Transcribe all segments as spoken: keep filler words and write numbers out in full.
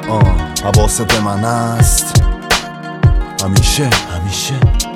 آه حواست به من است همیشه همیشه.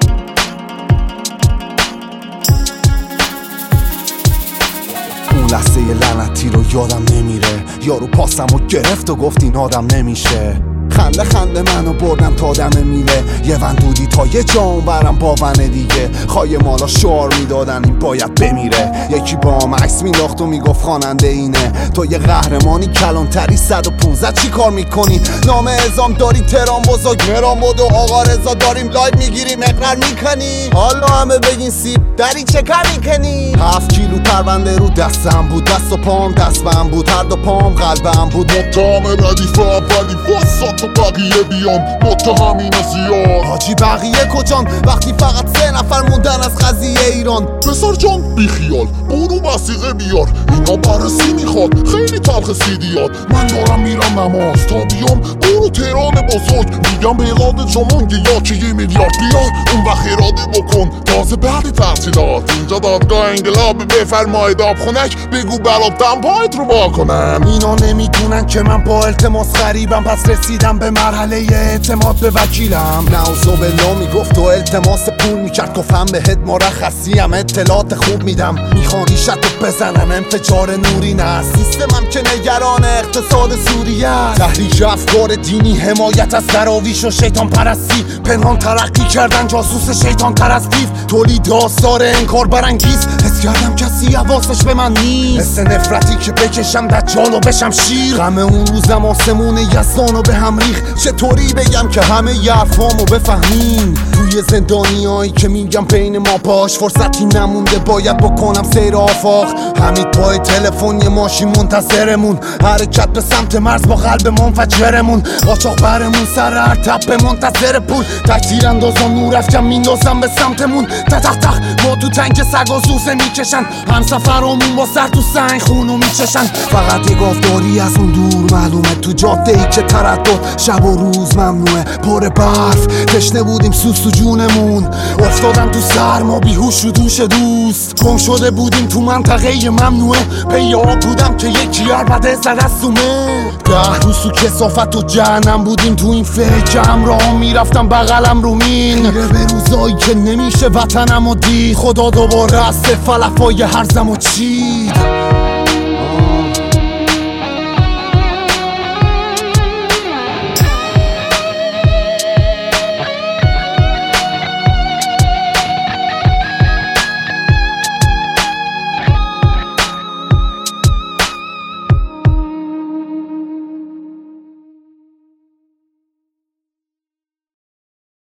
اون لحظه لعنتی رو یادم نمیره، یارو پاسمو گرفت و گفت این آدم نمیشه. خنده خنده منو بردم تا دم میله، یه وندودی تا یه جام برم با ون دیگه. خواهی مالا شعار میدادن این باید بمیره، یکی با هم عکس مینداخت و میگفت خواننده اینه. تو یه قهرمانی کلانتری صد و پونزده چی کار میکنی؟ نام اعزام داری تهران بزرگ مرام بود و آقا رضا داریم لایو میگیریم اقرار میکنی. حالا همه بگین سیب داری چه کار میکنی؟ هفت کیلو پرونده رو دستم بود، دست و پام دستم بود، هر دو پام قلبم بود. متهم ردیف اولی واسه تو بقیه بیان متهمین زیاد. حاجی بقیه کجان وقتی فقط سه نفر موندن از قضیه ایران؟ پسر جان بیخیال برو وثیقه بیار، اینا بررسی میخواد خیلی تلخ سیدیات. من دارم میرم نماز تا بیام برو تهران بزرگ، میگم به قاضی جمونگی یا که یه میلیارد بیار اون وقت اراده بکن تازه بعد تحصیلات. اینجا دادگاه انقلاب بفرمایید آب خونک بگو برابتم پایت رو واکنم. اینا نمیدونن که من با التماس غریبم، پس رسیدم به مرحله اعتماد به وکیلم. نعوذ بالله میگفت و التماس پول میکرد، گفتم بهت مرخصی هم اطلاعات خوب میدم. میخوان ریشت رو بزنن انفجار نوری نه، سیستمم که نگران اقتصاد سوریه. تحریک افکار دینی، حمایت از دراویش و شیطان پرستی، پنهان ترقی کردن جاسوس شیطان تر از دیو. تولید آثار انکار برانگیز، حس کردم کسی حواسش به من نیست. حس نفرتی که بکشم دجال و بشم شیر. غم اون روزم آسمون یزدانو به هم ریخ، چطوری بگم که همه ی حرفامو بفهمین؟ توی زندانیایی که میگم بین ما باش فرصتی نمونده باید بکنم سیر آفاق. همین پای تلفن یه ماشین منتظرمون، حرکت به سمت مرز با قلب منفجرمون. قاچاق برمون سر هر تپه منتظر پول، تکتیر اندازم نور افکم میندازم به سمتمون. تتخ تخ ما تو تنک سگ و سوسه میکشن، هم سفرمون با سر تو سنگ خونو میچشن. فقط یه گفتاری از اون دور معلومه، تو جاده ای که تردد شب و روز ممنوعه. پر برف تشنه بودیم سوس تو جونمون، افتادم تو سرما بیهوش رو دوش دوست. گم شده بودیم تو منطقه ممنوعه، پیاب بودم که یکی عربده زد از سومه. ده روز تو کثافت و جهنم بودیم، تو این فکر همراه میرفتم بغلم رو مین. خیره به روزایی که نمیشه وطنم و دید، خدا دوباره از فلفای هرزم و چید.